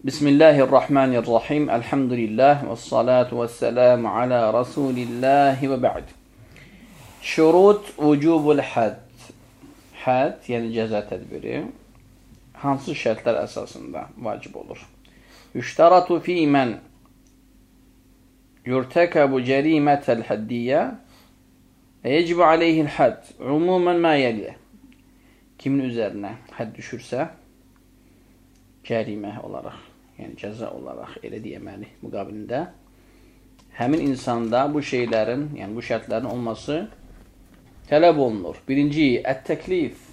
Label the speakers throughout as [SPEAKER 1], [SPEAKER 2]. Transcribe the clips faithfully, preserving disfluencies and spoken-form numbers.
[SPEAKER 1] Bismillahirrahmanirrahim. Elhamdülillah ve salatu ve selamu ala Resulillahi ve ba'd. Şurut vücubul had. Had, yəni cəza tədbiri hansı şərtlər əsasında vacib olur? Yüştaratu fi mən yurtakabu cərimətəl haddiyyə və yecibu aleyhil had. Umumən mə yəliyə. Kimin üzərinə hədd düşürsə, cərimə olaraq, yəni cəza olaraq elə deməli müqabilində həmin insanda bu şeylərin, yəni bu şərtlərin olması tələb olunur. Birinci, ət-təklif.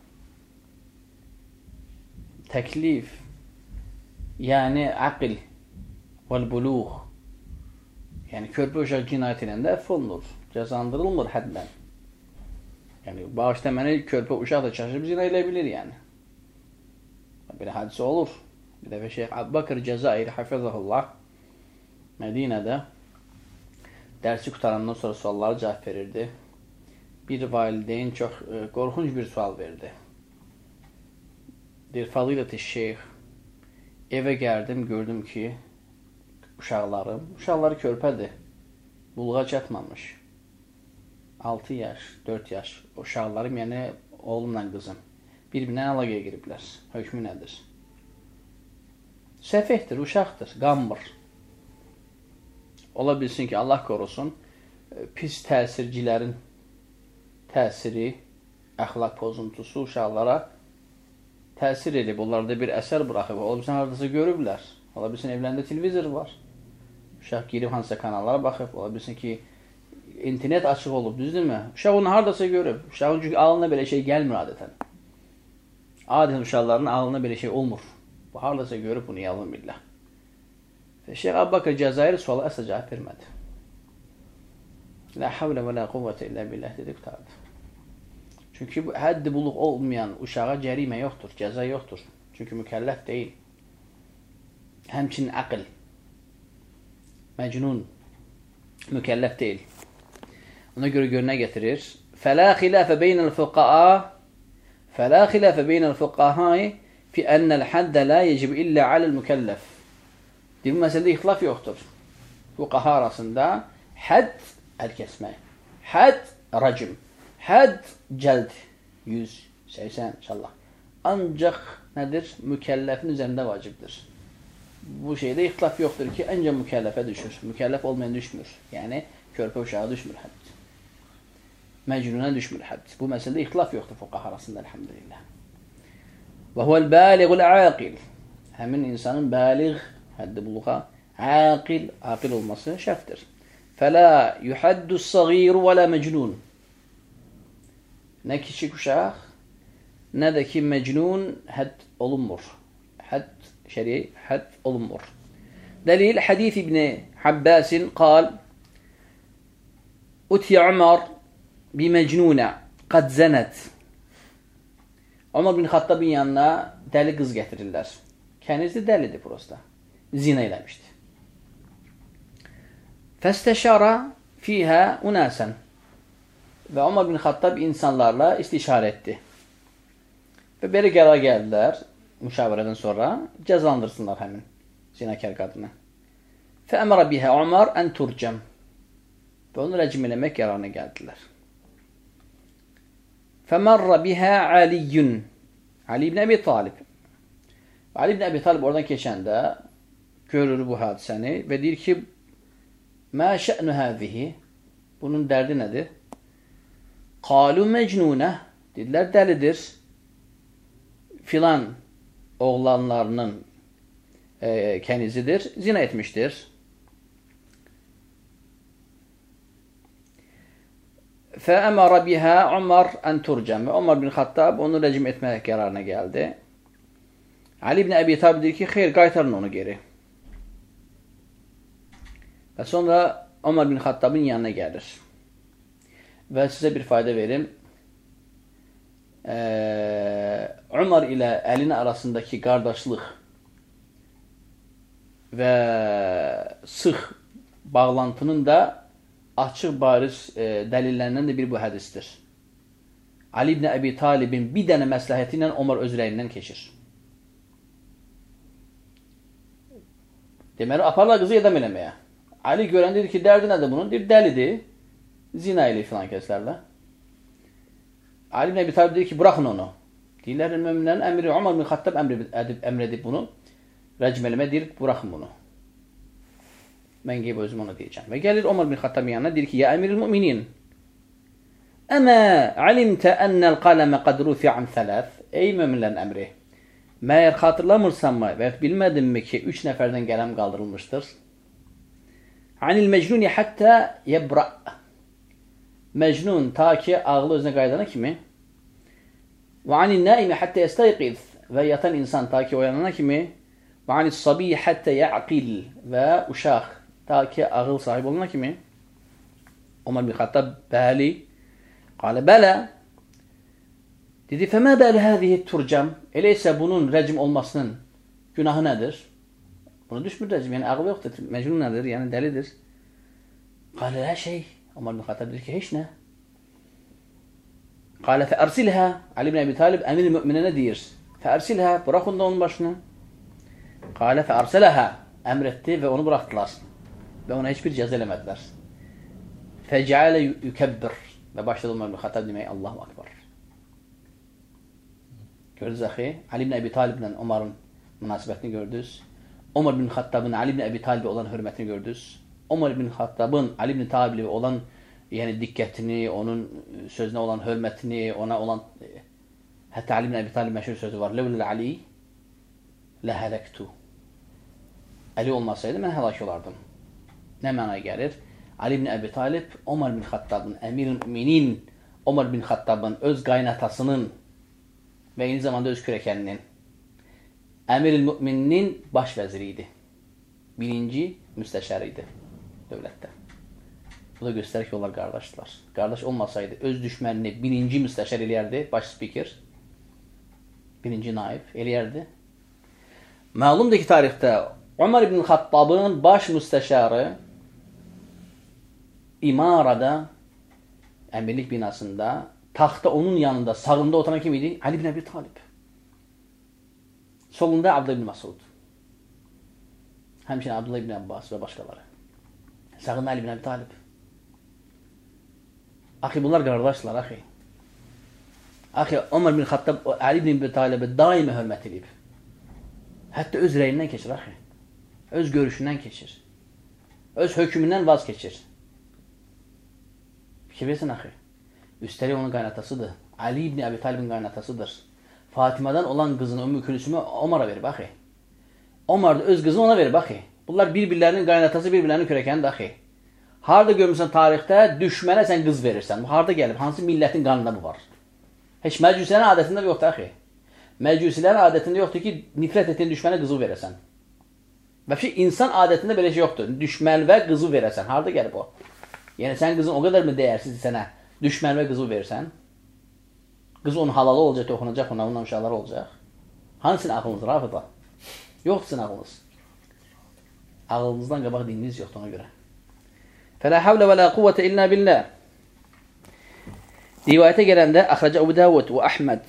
[SPEAKER 1] Təklif, yəni aql vəl-buluğ. Yəni körpə uşaq cinayət edəndə əfv olunur, cəzandırılmır həddən. Yəni bağışda məni körpə uşaq da çaşıb zina elə bilir yəni. Belə hadisə olur. Bir dəfə Şeyx Əbu Bakır Cəzairi hafizəhullah Mədinədə dərsi qutarandan sonra suallara cavab verirdi. Bir valideyn çox e, qorxunc bir sual verdi. Deyir, Fadiləti Şeyx, evə gəldim, gördüm ki, uşaqlarım, uşaqları körpədir, buluğa çatmamış. altı yaş, dörd yaş uşaqlarım, yəni oğlumla qızım. Bir-birinə əlaqəyə giriblər. Hökmü nədir? Səfehdir, uşaqdır, qanmır. Ola bilsin ki, Allah qorusun, pis təsircilərin təsiri, əxlaq pozuntusu uşaqlara təsir edib. Onlarda bir əsər buraxıb. Ola bilsin, haradasa görüblər. Ola bilsin, evlərində televizor var. Uşaq girib hansısa kanallara baxıb. Ola bilsin ki, internet açıq olub, düzdürmü? Uşaq onu haradasa görüb. Uşağın çünki ağlına belə şey gəlmir adətən. Adətən uşaqların ağlına belə şey olmur. Bu hardasa görüb bunu yalın billah. Və Şeyx Əbu Bakır Cəzairi suala əsla cavab vermədi. La havlə və la quvvətə illə billah dedi, qutardı. Çünki bu həddi buluq olmayan uşağa cərimə yoxdur, cəza yoxdur. Çünki mükəlləf deyil. Həmçinin aql, məcnun, mükəlləf deyil. Ona görə görünə gətirir. Fələ xilafə beynəl fuqa'a فَلَا خِلَافَ بَيْنَ الْفُقَّهَاءِ فِي أَنَّ الْحَدَّ لَا يَجِبُ إِلَّا عَلَى الْمُكَلَّفِ. Bu məsələdə ixtilaf yoxdur. Fuqaha arasında hədd əl kəsmək, hədd racim, hədd cəld, yüz səksən inşallah. Ancaq nədir? Mükəlləfin üzərində vacibdir. Bu şeydə ixtilaf yoxdur ki, əncə mükəlləfə düşür. Mükəlləf olmayan düşmür. Yəni, körpə uşağa düşmür hədd. Məcnuna düşmür hədd. Bu məsələdə ixtilaf yoxdur fuqaha arasında, elhamdülillah. Və huvəl-bəliğul aqil. Həmin insanın bəliğ, həddi buluğa, aqil, aqil olması şərtdir. Fələ yuhaddus-sagiru və lə məcnun. Nə kiçik uşaq, nə də ki məcnun hədd olunmur. Hədd, şəri, hədd olunmur. Dəlil, hədith İbni Habbasin qal, Utiyə Umar biməcnunə qad zənət. Ömər bin Xattabın yanına dəli qız gətirirlər. Kənizli dəlidir prosta. Zina eləmişdi. Fəstəşara fiyhə unəsən. Və Ömər bin Xattab insanlarla istişarə etdi. Və belə qərar gəldilər, müşavirədən sonra cəzalandırsınlar həmin zinakar qadını. Fəəmərə bihə Ömər ən turcəm. Və onu rəcim eləmək qərarına gəldilər. Fəmərrə bihə Aliyyün. Ali ibn Əbi Talib. Ali ibn Əbi Talib oradan keçəndə görür bu hadisəni və deyir ki, Mə şə'nü həzihi. Bunun dərdi nədir? Qalu məcnunə. Dedilər, dəlidir. Filan oğlanlarının e, kənizidir. Zina etmişdir. Fəəmərə bihə Ömər ən turcəm. Və Ömər bin Xattab onu rəcim etmək qərarına gəldi. Ali ibn Əbi Talib deyir ki, xeyr, qaytarın onu geri. Və sonra Ömər bin Xattabın yanına gəlir. Və sizə bir fayda verim. Ee, Ömər ilə Əlin arasındakı qardaşlıq və sıx bağlantının da açıq bariz e, dəlillərindən də bir bu hədisdir. Ali ibn Əbi Talibin bir dənə məsləhəti ilə Ömər öz rəyindən keçir. Deməli, aparlar qızı edam eləməyə. Ali görən dedi ki, dərdi nədir bunun? Deyir, dəlidir. Zina ilə filan kəslərlə. Ali ibn Əbi Talib deyir ki, buraxın onu. Deyirlər, müminlərin əmri Umar bin Xattab əmr edib, əmr edib bunu. Rəcm eləmə deyir, buraxın bunu. Mən qeyb özüm ona deyəcəm. Və gəlir Umar bin Xattabın yanına, deyir ki, ya əmiril müminin, əmə alimtə ənəl qaləmə qad rufi'an thələth. Ey müminlərin əmri, məyər xatırlamırsanmı və bilmədinmi ki, üç nəfərdən qələm qaldırılmışdır? Anil məcnuni həttə yəbra. Məcnun ta ki ağlı özünə qaydana kimi. Və anil naimi həttə yəstəyqiz. Və yatan insan ta ki oyanana kimi. Və anil sabiy həttə yəqil. Və uşaq ta ki ağıl sahib olana kimi. Umar bin Xattab bəli. Qalə bələ. Dedi, fəmə bəli həzihi turcam. Elə isə bunun rəcm olmasının günahı nədir? Buna düşmür rəcm, yəni ağlı yoxdur. Məcnun nədir, yəni dəlidir. Qalə, hər şey. Umar bin Xattab deyir ki, heç nə. Qalə, fəərsilhə. Ali ibn Əbi Talib əmir müminə deyir. Fəərsilhə, bıraxın da onun başını. Qalə, fəərsələhə. Əmr etdi və onu bıraxdılar. Və ona heç bir cəza eləmədilər. Fəcəalə yükəbbir. Və başladı Umar bin Xattab demək, Allahu Akbar. Gördünüz axı, Ali ibn Əbi Taliblə Umarın münasibətini gördünüz. Umar bin Xattabın Ali ibn Əbi Talibə olan hörmətini gördünüz. Umar bin Xattabın Ali ibn Talibə olan yəni diqqətini, onun sözünə olan hörmətini, ona olan hətta Ali ibn Əbi Talib məşhur sözü var. Ləvləl Ali ləhələktu. Ali olmasaydı mən həlak olardım. Nə mənaya gəlir? Ali ibn Əbi Talib Umar bin Xattabın, əmir-i müminin Umar bin Xattabın öz qaynatasının və eyni zamanda öz kürəkəninin əmir-i mümininin baş vəziri idi. Birinci müstəşarı idi dövlətdə. Bu da göstərir ki, onlar qardaşdılar. Qardaş olmasaydı öz düşmənini birinci müstəşar eləyərdi, baş spiker, birinci naib eləyərdi. Məlumdur ki, tarixdə Umar ibn Xattabın baş müstəşarı İmarada, əmirlik binasında, taxta onun yanında, sağında oturan kim idi? Ali ibn Əbi Talib. Solunda Abdullah ibn Masud. Həmçinin Abdullah ibn Abbas və başqaları. Sağında Ali ibn Əbi Talib. Axı, bunlar qardaşlar, axı. Axı, Umar bin Xattab Ali ibn Əbi Talibə daima hörmət edib. Hətta öz rəyindən keçir, axı. Öz görüşündən keçir. Öz hökmündən vaz keçir. Fikir versin, axı. Üstəlik onun qaynatasıdır. Ali ibn Əbi Talibin qaynatasıdır. Fatimadan olan qızını, Ümmü Külsümü Omara verib, axı. Omar da öz qızını ona verib, axı. Bunlar bir-birlərinin qaynatası, bir-birlərinin kürəkənidir, axı. Harada görmüsən tarixdə düşmənə sən qız verirsən. Harada gəlib, hansı millətin qanında bu var? Heç məcüsilərin adətində yoxdur, axı. Məcüsilərin adətində yoxdur ki, nifrət etdiyin düşmənə qızı verəsən. Və ki, insan adətində belə şey yoxdur. Düşmən və qızı verəsən. Harada gəlib o? Yəni, sən qızın o qədər mi dəyərsiz sənə düşmən və qızı versən? Qız onun halalı olacaq, toxunacaq, ona onunla uşaqları olacaq. Hansının ağlınız, Rafıda? Yoxdur sizin ağlınız. Ağlınızdan qabaq dininiz yoxdur ona görə. فَلَا حَوْلَ وَلَا قُوَّةَ إِلَّا بِاللّٰهِ. Rivayətə gələndə Əxrəcə Əbu Davud və Əhməd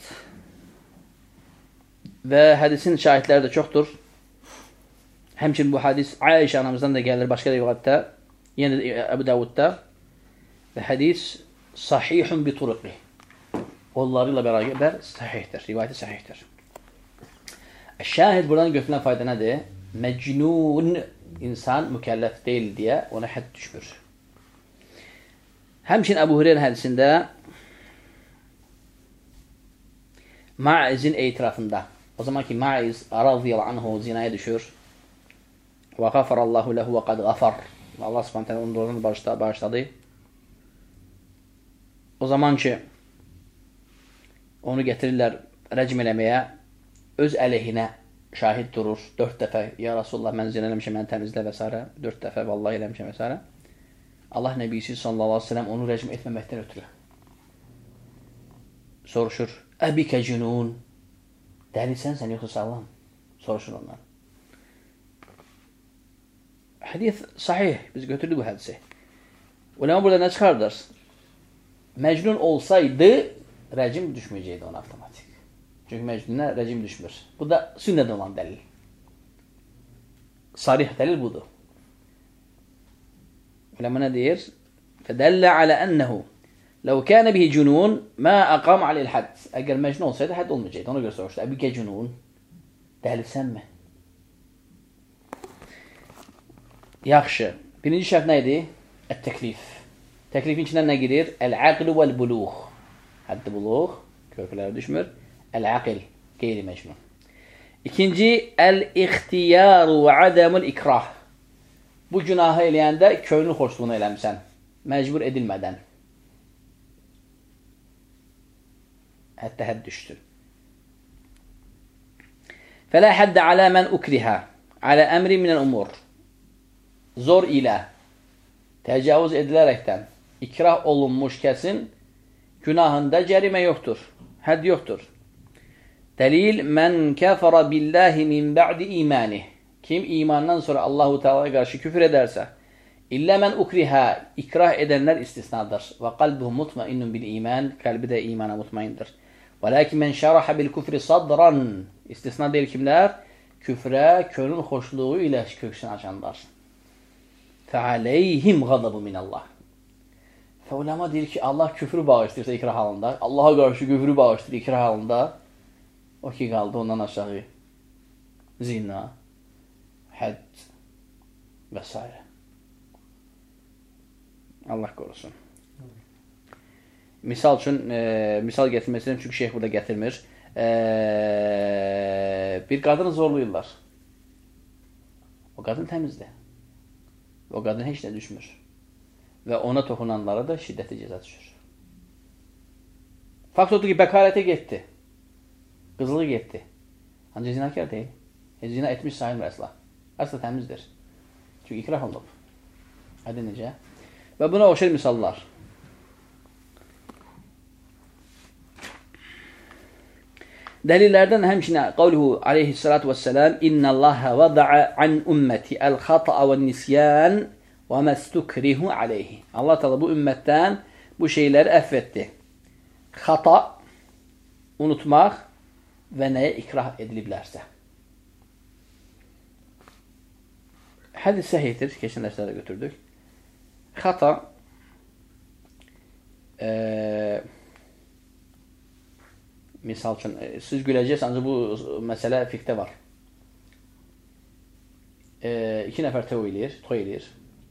[SPEAKER 1] və hədisin şahidləri də çoxdur. Həmçinin bu hadis Ayşə anamızdan da gəlir başqa rivayətdə, yenə də Əbu Davudda və hədis sahihun bi turuqi. Qolları ilə bərabər sahihdir, rivayəti sahihdir. Şahid buradan götürülən fayda nədir? Məcnun insan mükəlləf deyil deyə ona hədd düşmür. Həmçinin Əbu Hüreyrə hədisində Maiz'in etirafında, o zaman ki Maiz radiyallahu anhu zinaya düşür və qafarallahu ləhu və qad qafar, Allah subhanət hələ onun doğrudan bağışladı. O zaman ki onu getirirlər rəcm eləməyə, öz əleyhinə şahid durur dörd dəfə, ya Rasulullah mən zina eləmişəm, mən təmizlə və s. dörd dəfə vallahi eləmişəm və s. Allah Nəbisi sallallahu aleyhi ve sellem onu rəcm etməməkdən ötürü soruşur, əbikə cünun, dəlisən sən yoxsa sağlam? Soruşur ondan. Hədis sahih, biz götürdük bu hədisi. Ulema burada nə çıxardır? Məcnun olsaydı rəcim düşməyəcəkdi ona avtomatik. Çünki məcnunə rəcim düşmür. Bu da sünnədə olan dəlil. Sarih dəlil budur. Uləmə nə deyir? Fədəllə alə ənəhu ləv kənə bihi cünun mə əqam aleyl hədd. Əgər məcnun olsaydı, hədd olmayacaqdı. Ona görə soruşdu. Əbikə cünun. Dəlilsənmi? Yaxşı. Birinci şərt nə idi? Ət-təklif. Təklifin içindən nə girir? Əl-əql vəl-buluğ. Həddi buluğ. Körpələrə düşmür. Əl-əql. Qeyri-məcnun. İkinci, əl-ixtiyaru və adəmül ikrah. Bu günahı eləyəndə könül xoşluğunu eləmişsən. Məcbur edilmədən. Hətta hədd düşdü. Fələ həddə alə mən ukrihə. Alə əmri minəl umur. Zor ilə, təcavüz edilərəkdən ikrah olunmuş kəsin günahında cərimə yoxdur. Hədd yoxdur. Dəlil, mən kəfərə billahi min bə'di imanih. Kim imandan sonra Allahu Teala'ya qarşı küfür edərsə, illə mən ukrihə, ikrah edənlər istisnadır. Və qalbuhu mutmainnun bil iman, qəlbi də imana mutmaindir. Və lakin mən şərəhə bil küfri sadran, istisna deyil kimlər? Küfrə, könül xoşluğu ilə köksünü açanlar. Fəaleyhim qadabu minəllah. Və ulema deyir ki, Allah küfrü bağışlayırsa ikrah halında, Allaha qarşı küfrü bağışlayır ikrah halında, o ki qaldı ondan aşağı zina, hədd və s. Allah qorusun. Misal üçün, e, misal gətirməsindən çünki şeyh burada gətirmir. E, bir qadını zorlayırlar. O qadın təmizdir. O qadın heç nə düşmür. Və ona toxunanlara da şiddətli cəza düşür. Fakt odur ki, bəkarətə getdi. Qızlığı getdi. Ancaq zinakar deyil. E, zina etmiş sayılmır əsla. Əsla təmizdir. Çünki ikrah olunub. Hadi necə? Və buna oxşar misallar. Dəlillərdən həmçinə qavluhu aleyhissalatu vesselam İnnəlləhə vəda'a an ümməti əl-xata'a və nisyan və məstukrihu aleyhi. Allah Teala bu ümmətdən bu şeyləri əff etdi. Xata, unutmaq və nəyə ikrah ediliblərsə. Hədis səhihdir, keçən dərslərdə götürdük. Xata e, misal üçün, e, siz güləcəksiniz, ancaq bu məsələ fiqdə var. E, iki nəfər toy eləyir, toy eləyir.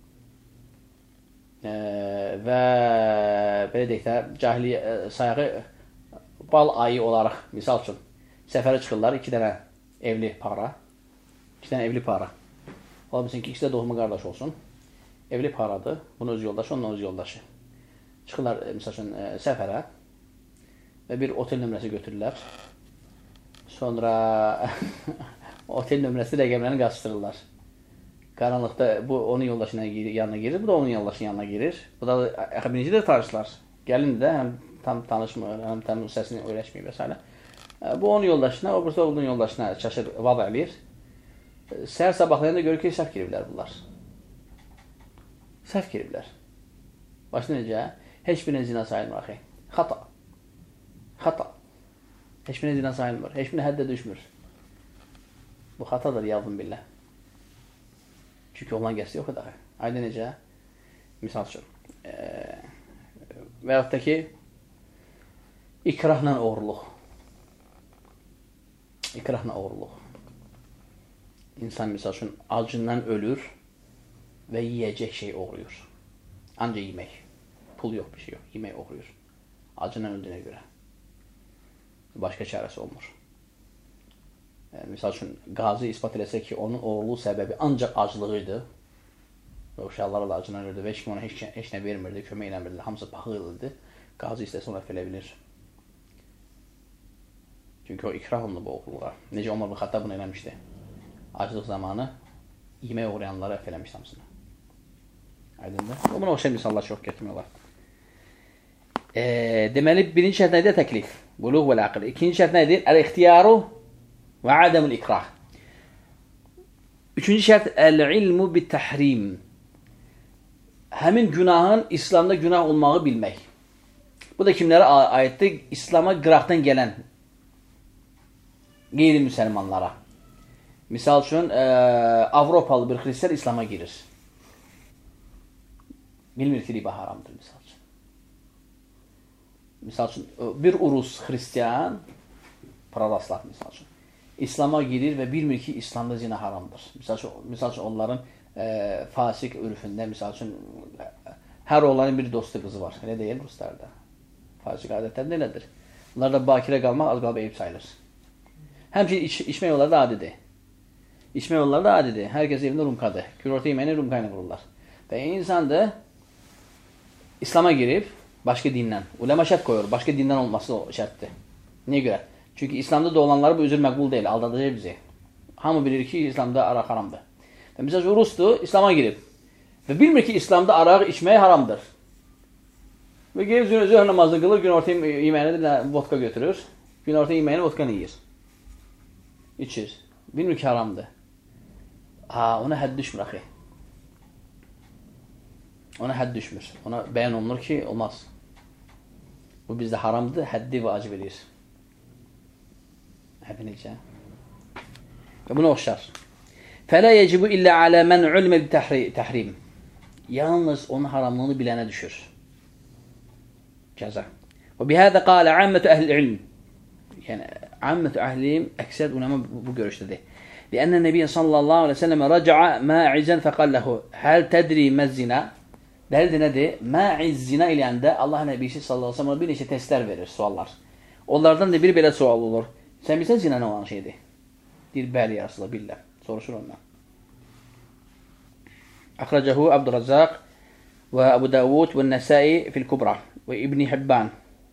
[SPEAKER 1] E, və belə deyək də, cahiliyə e, sayağı bal ayı olaraq, misal üçün, səfərə çıxırlar, iki dənə evli para, iki dənə evli para. Ola bilsin ki, ikisi də doğma qardaş olsun. Evli paradır, bunun öz yoldaşı, onun öz yoldaşı. Çıxırlar, misal üçün, e, səfərə və bir otel nömrəsi götürürlər. Sonra otel nömrəsi rəqəmlərini qastırırlar. Qaranlıqda bu onun yoldaşının yanına girir, bu da onun yoldaşının yanına girir. Bu da birinci də tanışlar. Gəlin də həm tam tanışmır, həm tam səsini öyrəşməyib və s. Bu onun yoldaşına, o bursa onun yoldaşına çaşır, vada eləyir. Səhər sabahlayanda görür ki, səhv giriblər bunlar. Səhv giriblər. Başına necə? Heç birinin zina sayılmır, axı. Xata. Xata. Heç birinin zina sayılmır. Heç birinin həddə düşmür. Bu xatadır, yavrum billah. Çünki olan qəsdi yox edək. Ayda necə? Misal üçün. E, və yaxud da ki, ikrahla oğurluq. İkrahla oğurluq. İnsan misal üçün acından ölür və yiyəcək şey oğruyur. Ancaq yemək. Pul yox, bir şey yox. Yemək oğruyur. Acından öldüyünə görə. Başqa çarəsi olmur. Yəni, misal üçün, qazi ispat eləsə ki, onun oğurluğu səbəbi ancaq aclığı idi. Və uşaqları da acından öldü və heç kim ona heç, heç nə vermirdi, kömək eləmirdi. Hamısı paxıl idi. Qazi istəsə ona əfv bilir. Çünki o ikrah olundu bu oğurluğa. Necə Ömər ibn Xattab bunu eləmişdi. Aclıq zamanı yemək uğrayanları əfv eləmişdi hamısını. Aydındır. Buna oxşar misallar çox gətirmək olar. E, deməli, birinci şərt nədir? Təklif. Buluğ və l-aql. İkinci şərt nədir? Əl-ixtiyaru və adəmül ikrah. Üçüncü şərt əl-ilmu bit-təhrim. Həmin günahın İslamda günah olmağı bilmək. Bu da kimlərə aiddir? İslama qıraqdan gələn qeyri-müsəlmanlara. Misal üçün, ə, Avropalı bir xristiyan İslama girir. Bilmir ki, riba haramdır, misal üçün. Misal üçün, bir Urus xristiyan, pravoslav, misal üçün, İslama girir və bilmir ki, İslamda zina haramdır. Misal üçün, misal üçün onların ə, fasik ürfündə, misal üçün, hər oğlanın bir dostu qızı var. Elə deyil Ruslarda. Fasik adətlərində elədir. Bunlar da bakirə qalmaq az qalıb eyib sayılır. Həmçin iç, içmək yolları da adidir. İçmək yolları da adidir. Hər kəs evində rumkadır. Günorta yeməyini rumka ilə qururlar. Və insan da İslama girib, başqa dindən. Ulema şərt qoyur. Başqa dindən olması şərtdir. Niyə görə? Çünki İslamda da olanları bu üzr məqbul deyil. Aldadacaq bizi. Hamı bilir ki, İslamda araq haramdır. Və misal Rusdur, İslama girib. Və bilmir ki, İslamda araq içmək haramdır. Və gelib zöhr namazını qılır, günorta yeməyini də vodka götürür. Günorta yeməyini vodka yiyir. İçir. Bilmir ki, haramdır. Ha, ona hədd düşmür, axı. Ona hədd düşmür. Ona bəyan olunur ki, olmaz. Bu bizdə haramdır, həddi vacib edir. Həddi necə? Və buna oxşar. Fələ yecibu illə alə mən ulmə təhrim. Yalnız onun haramlığını bilənə düşür. Cəza. Və bihədə qalə əmmətü əhl-i ilm. Yəni, əmmətü əhl-i əksər ulema bu görüşdədir. Lənnə Nəbiyyə sallallahu aleyhi ve sellem rəca'a ma'izən fəqalləhu. Həl tədri məzzina. Dəlildir nədir? Ma'iz zina iləyəndə Allah Nəbisi sallallahu aleyhi ve sellem bir neçə testlər verir, suallar. Onlardan da bir belə sual olur. Sən bilsən zina nə olan şeydir? Deyir, bəli, ya Rasulullah, billər. Soruşur ondan. Əxrəcəhu Abdurrazzaq və Əbu Davud və Nəsai fil Kubra və İbn Hibban.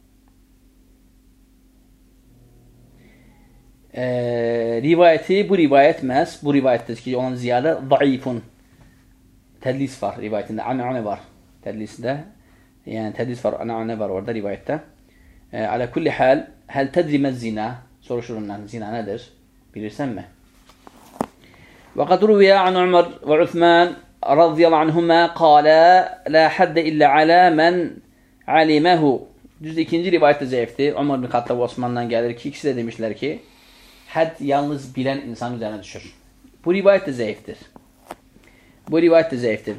[SPEAKER 1] E, rivayəti, bu rivayət məhz, bu rivayətdir ki, olan ziyadə zayıfun. Tədlis var rivayətində, anə-anə var tədlisində. Yəni, tədlis var, anə-anə var orada rivayətdə. E, alə kulli həl, həl tədrimə zina, soruşur ondan, zina nədir? Bilirsənmi? Və qad ruviyə an Umar və Uthman radiyallahu anhumə qalə la həddə illə alə mən aliməhu. Düzdür, ikinci rivayət də zəifdir. Umar bin Xattab Osmandan gəlir ki, ikisi də demişlər ki, hədd yalnız bilən insanın üzərinə düşür. Bu rivayət də zəifdir. Bu rivayət də zəifdir.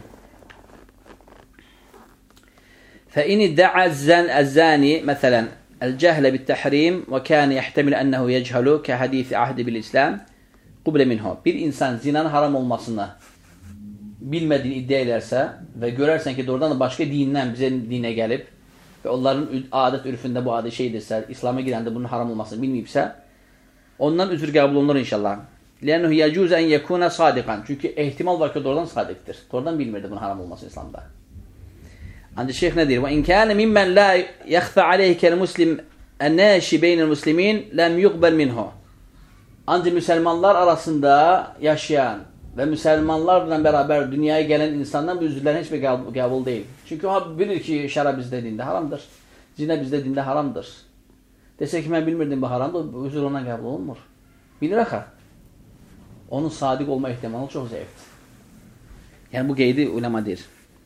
[SPEAKER 1] فَإِنِ دَعَ الزَّانِ مَثَلًا الْجَهْلَ بِالتَّحْرِيمِ وَكَانَ يَحْتَمِلُ أَنَّهُ يَجْهَلُ كَحَدِيثِ عَهْدِ بِالْإِسْلَامِ قُبْلَ مِنْهُ. Bir insan zinanın haram olmasını bilmədiyini iddia edərsə və görərsən ki, doğrudan da başqa dindən bizə dinə gəlib və onların adət ürfündə bu adı şeydirsə, İslam'a girəndə bunun haram olmasını bilməyibsə, ondan üzr qəbul olunur inşallah. لأنه يجوز أن يكون صادقا. Çünki ehtimal var ki doğrudan sadiqdir. Doğrudan bilmirdi bunun haram olması İslam'da. Ancak şeyh ne diyor? وإن كان ممن لا يخفى عليه كالمسلم الناشي بين المسلمين لم يقبل منه. Ancak Müslümanlar arasında yaşayan ve Müslümanlarla beraber dünyaya gelen insandan bu üzrlerin hiçbir qəbul değil. Çünkü o bilir ki şərab bizdə dində haramdır. Zina bizdə dində haramdır. Desək ki, mən bilmirdim bu haramdır, bu üzr ondan qəbul olunmur. Bilir axı. Onun sadiq olma ihtimalı çox zəifdir. Yəni bu qeydi ulema deyir.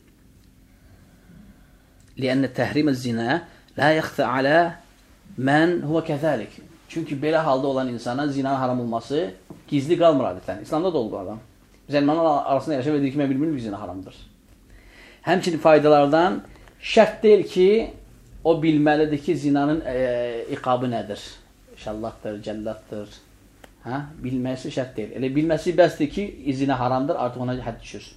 [SPEAKER 1] لأن تحريم الزنا لا يخفى على من هو كذلك. Çünki belə halda olan insana zinanın haram olması gizli qalmır adətən. İslamda da oldu adam. Müsəlmanlar arasında yaşayıb və deyir ki, mən bilmirəm ki, zina haramdır. Həmçinin faydalardan şərt deyil ki, o bilməlidir ki, zinanın e, iqabı nədir? Şallahdır, cəllatdır. Hə? Bilməsi şərt deyil. Elə bilməsi bəsdir ki, zina haramdır, artıq ona hədd düşür.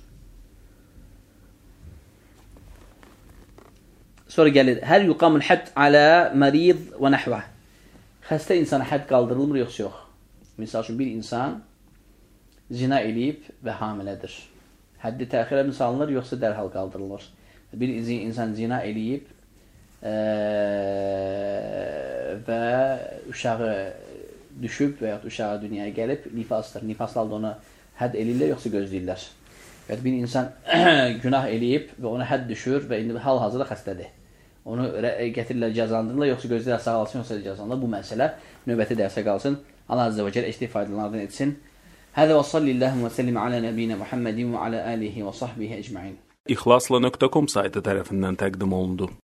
[SPEAKER 1] Sonra gəlir, hər yuqamın hədd alə mərid və nəhvə. Xəstə insana hədd qaldırılmır, yoxsa yox. Misal üçün, bir insan zina eləyib və hamilədir. Həddi təxirə mi salınır, yoxsa dərhal qaldırılır. Bir insan zina eləyib e, və uşağı düşüb və ya uşağı dünyaya gəlib, nifasdır. Nifaslı halda ona hədd eləyirlər, yoxsa gözləyirlər. Və bir insan günah eləyib və ona hədd düşür və indi hal-hazırda xəstədir. Onu gətirirlər, cəzalandırırlar, yoxsa gözləyirlər sağalsın, yoxsa cəzalandırırlar. Bu məsələ növbəti dərsə qalsın. Allah Azze ve Celle eşli faydalardan etsin. Hədə və sallilləhu və səllim alə nəbiyinə Muhammedin və alə alihi və sahbihi ecmain.
[SPEAKER 2] İxlasla nöqtə com saytı tərəfindən təqdim olundu.